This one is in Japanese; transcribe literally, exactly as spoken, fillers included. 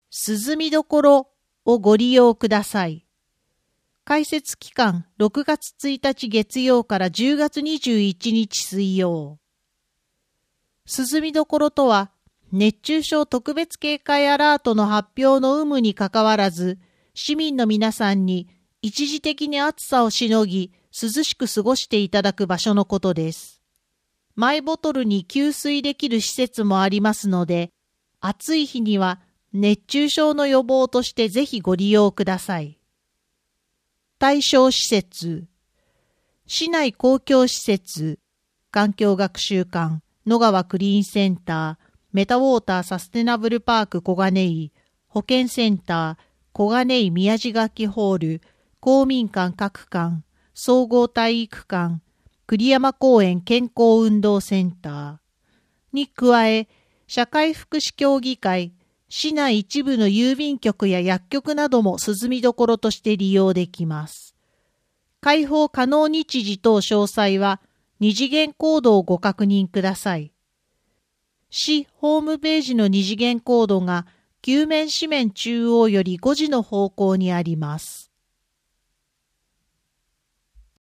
涼みどころをご利用ください。開設期間ろくがつついたち月曜からじゅうがつにじゅういちにち水曜。涼みどころとは、熱中症特別警戒アラートの発表の有無にかかわらず、市民の皆さんに一時的に暑さをしのぎ、涼しく過ごしていただく場所のことです。マイボトルに給水できる施設もありますので、暑い日には熱中症の予防としてぜひご利用ください。対象施設、市内公共施設、環境学習館、野川クリーンセンター、メタウォーターサステナブルパーク小金井、保健センター、小金井宮地楽器ホール、公民館各館、総合体育館、栗山公園健康運動センターに加え、社会福祉協議会、市内一部の郵便局や薬局なども涼みどころとして利用できます。開放可能日時等詳細は二次元コードをご確認ください。市ホームページの二次元コードが旧面紙面中央よりごじの方向にあります。